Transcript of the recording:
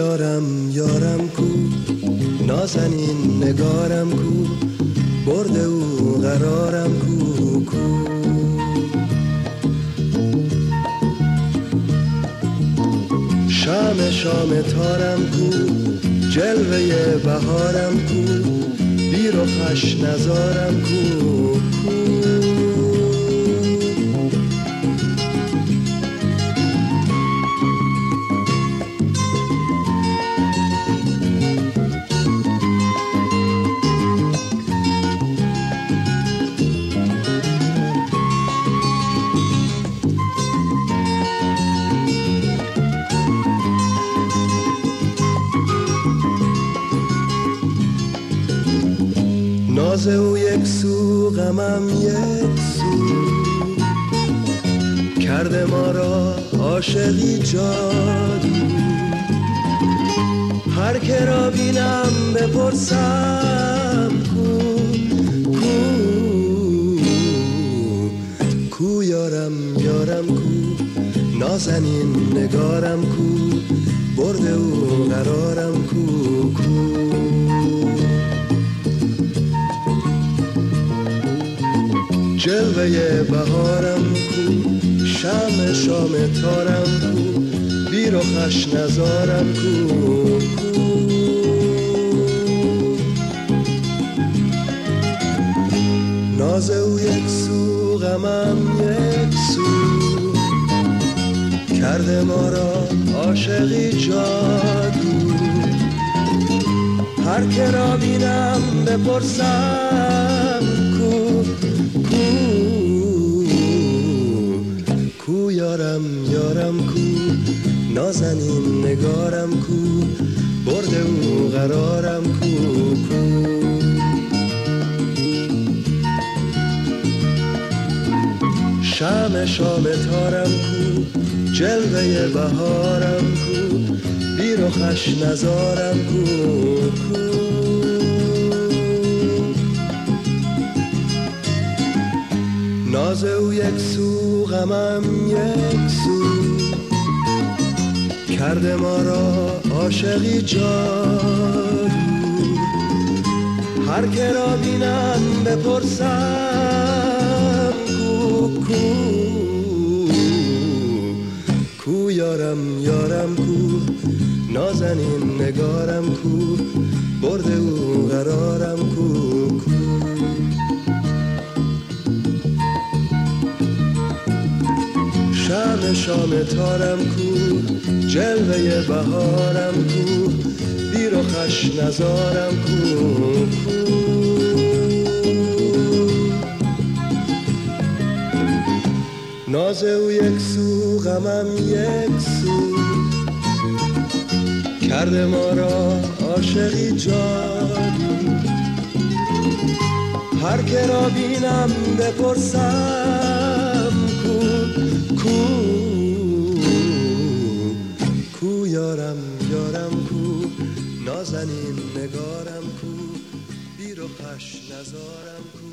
یارم کو، نازنین نگارم کو، برده او قرارم کو کو. شام تارم کو، جلوه بهارم کو، بی رخش نزارم کو کو. ناز او یک سو، غمم یک سو، کرده ما را عاشقی جادو. هر که را بینم بپرسم کو کو کو. یارم کو، نازنین نگارم کو، برده او قرارم کو کو. جلوه بهارم کو، شام تارم کو، بی رخش نزارم کو کو. ناز او یک سو، غمم یک سو، کرده ما را عاشقی جادو. هر که را بینم بپرسم کو کو. یارم کو، نازنین نگارم کو، برده او قرارم کو کو. شام تارم کو، جلوه بهارم کو، بی رخش نزارم کو کو. ناز او یک سو، غمم یک سو، کرده ما را عاشقی جادو. هر که را بینم بپرسم کو کو کو. یارم کو، نازنین نگارم کو، برده او قرارم کو کو. شام تارم کو، جلوه بهارم کو، بی رخش نزارم کو کو. ناز او یک سو، غمم یک سو، کرده ما را عاشقی جادو. هر که را بینم بپرسم کو کو کو. یارم کو، نازنین نگارم کو، بی رخش نزارم کو.